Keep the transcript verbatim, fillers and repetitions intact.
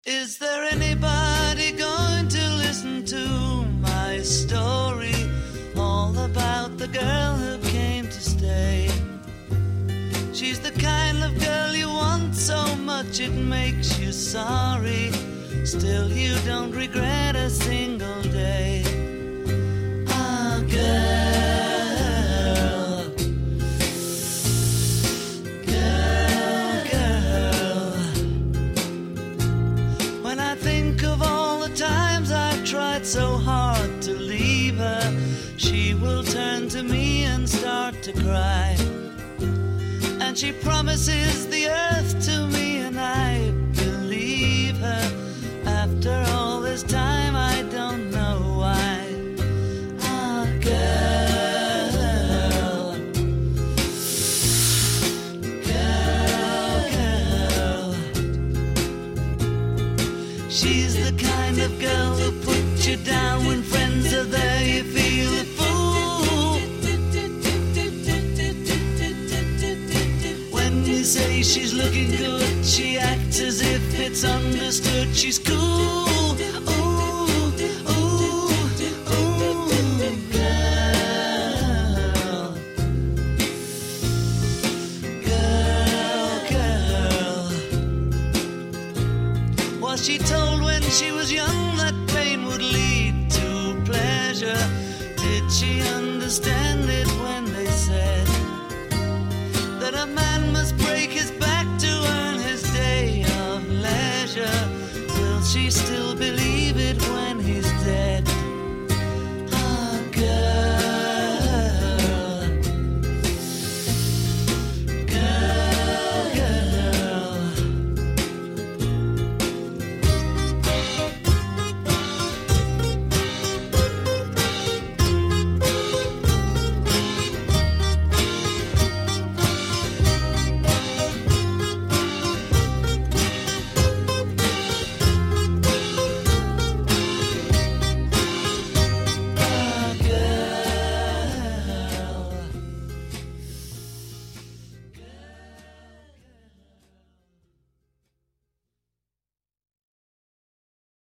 Is there anybody going to listen to my story? All about the girl who came to stay. She's the kind of girl you want so much it makes you sorry. Still you don't regret a single day. Ah, girl, girl, girl. When I think of all the times I've tried so hard to leave her, she will turn to me and start to cry. And she promises the earth to me, and I believe her. After all this time, I don't know why. Ah, girl, girl, girl. She's the kind of girl who puts you down when friends are there. You feel a fool. You say she's looking good, she acts as if it's understood. She's cool, ooh, ooh, ooh, girl, girl, girl. Was she told when she was young that pain would lead to pleasure? Did she understand it when they said that a man must break his back to earn his day of leisure? Will she still believe